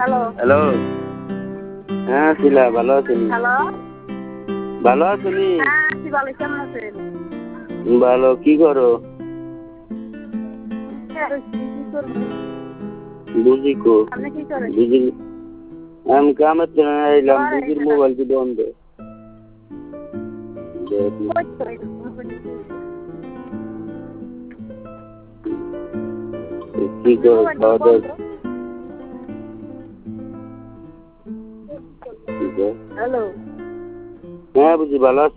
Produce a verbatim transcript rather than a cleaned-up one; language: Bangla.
হ্যালো হ্যালো হ্যাঁ শিলা ভালো আছেন? হ্যালো ভালো আছেন? হ্যাঁ আছি ভালো, কেমন আছেন? ভালো। কি করো? আর কি কি করবো? বুঝি কো আপনি কি করেন? বুঝি আমি কামের জন্য এলাম। ঘরে বুঝির এসে মোবাইল কি বন্ধ? কই কই কি করো? মোবাইল খাওয়া বন্ধ। দাওয়া? হ্যালো হ্যাঁ বুঝি ভালো আছেন?